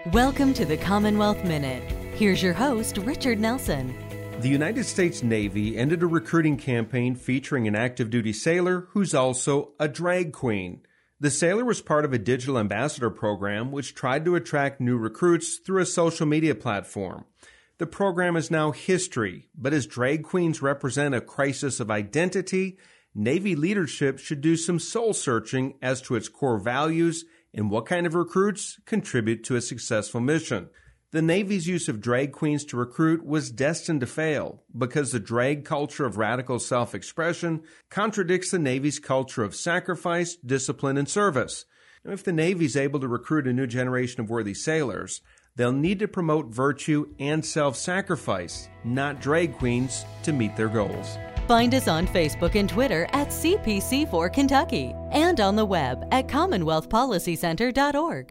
Welcome to the Commonwealth Minute. Here's your host, Richard Nelson. The United States Navy ended a recruiting campaign featuring an active duty sailor who's also a drag queen. The sailor was part of a digital ambassador program which tried to attract new recruits through a social media platform. The program is now history, but as drag queens represent a crisis of identity, Navy leadership should do some soul-searching as to its core values and what kind of recruits contribute to a successful mission. The Navy's use of drag queens to recruit was destined to fail because the drag culture of radical self-expression contradicts the Navy's culture of sacrifice, discipline, and service. Now, if the Navy is able to recruit a new generation of worthy sailors, they'll need to promote virtue and self-sacrifice, not drag queens, to meet their goals. Find us on Facebook and Twitter at CPC4 Kentucky and on the web at CommonwealthPolicyCenter.org.